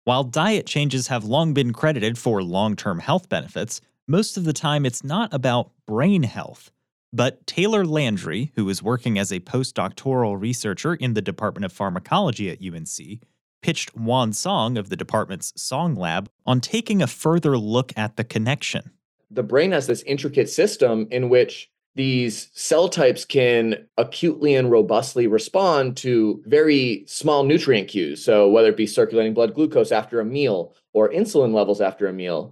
While diet changes have long been credited for long-term health benefits, most of the time it's not about brain health. But Taylor Landry, who is working as a postdoctoral researcher in the Department of Pharmacology at UNC, pitched Juan Song of the department's Song Lab on taking a further look at the connection. The brain has this intricate system in which these cell types can acutely and robustly respond to very small nutrient cues. So whether it be circulating blood glucose after a meal or insulin levels after a meal.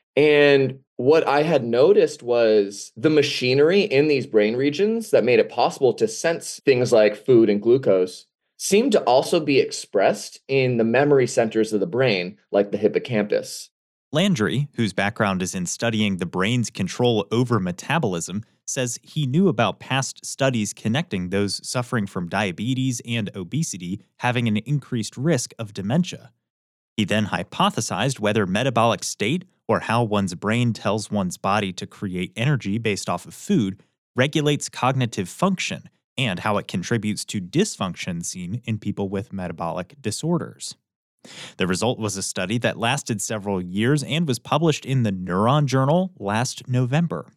And what I had noticed was the machinery in these brain regions that made it possible to sense things like food and glucose seemed to also be expressed in the memory centers of the brain, like the hippocampus. Landry, whose background is in studying the brain's control over metabolism, says he knew about past studies connecting those suffering from diabetes and obesity having an increased risk of dementia. He then hypothesized whether metabolic state, or how one's brain tells one's body to create energy based off of food, regulates cognitive function and how it contributes to dysfunction seen in people with metabolic disorders. The result was a study that lasted several years and was published in the Neuron Journal last November.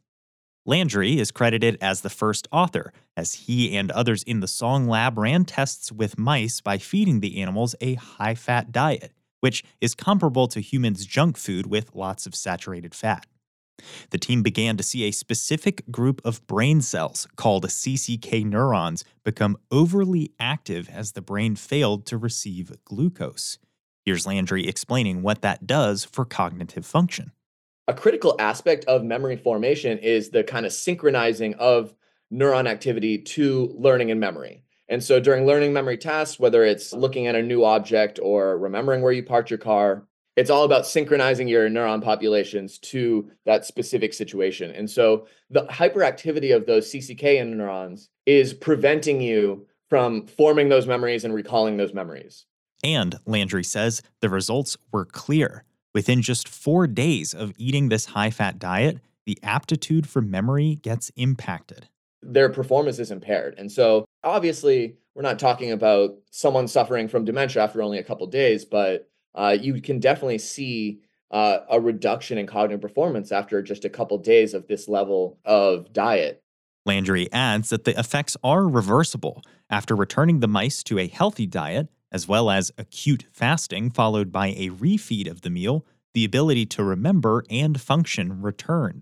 Landry is credited as the first author, as he and others in the Song Lab ran tests with mice by feeding the animals a high-fat diet, which is comparable to humans' junk food with lots of saturated fat. The team began to see a specific group of brain cells called CCK neurons become overly active as the brain failed to receive glucose. Here's Landry explaining what that does for cognitive function. A critical aspect of memory formation is the kind of synchronizing of neuron activity to learning and memory. And so during learning memory tasks, whether it's looking at a new object or remembering where you parked your car, it's all about synchronizing your neuron populations to that specific situation. And so the hyperactivity of those CCK neurons is preventing you from forming those memories and recalling those memories. And, Landry says, the results were clear. Within just 4 days of eating this high-fat diet, the aptitude for memory gets impacted. Their performance is impaired. And so obviously, we're not talking about someone suffering from dementia after only a couple of days, but you can definitely see a reduction in cognitive performance after just a couple of days of this level of diet. Landry adds that the effects are reversible. After returning the mice to a healthy diet, as well as acute fasting followed by a refeed of the meal, the ability to remember and function returned.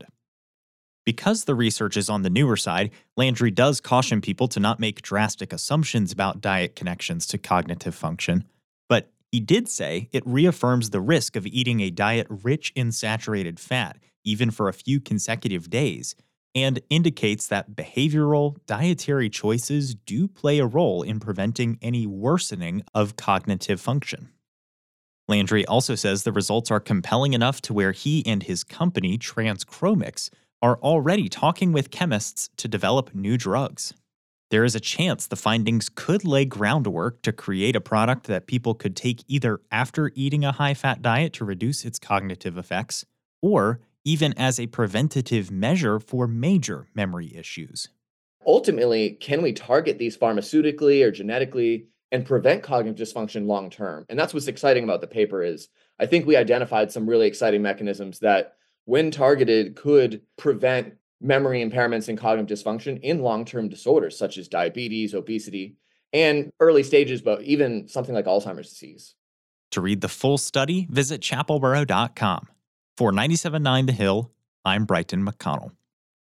Because the research is on the newer side, Landry does caution people to not make drastic assumptions about diet connections to cognitive function, but he did say it reaffirms the risk of eating a diet rich in saturated fat, even for a few consecutive days, and indicates that behavioral, dietary choices do play a role in preventing any worsening of cognitive function. Landry also says the results are compelling enough to where he and his company, Transchromics, are already talking with chemists to develop new drugs. There is a chance the findings could lay groundwork to create a product that people could take either after eating a high-fat diet to reduce its cognitive effects, or even as a preventative measure for major memory issues. Ultimately, can we target these pharmaceutically or genetically and prevent cognitive dysfunction long term? And that's what's exciting about the paper is I think we identified some really exciting mechanisms that, when targeted, could prevent memory impairments and cognitive dysfunction in long-term disorders such as diabetes, obesity, and early stages, but even something like Alzheimer's disease. To read the full study, visit chapelboro.com. For 97.9 The Hill, I'm Brighton McConnell.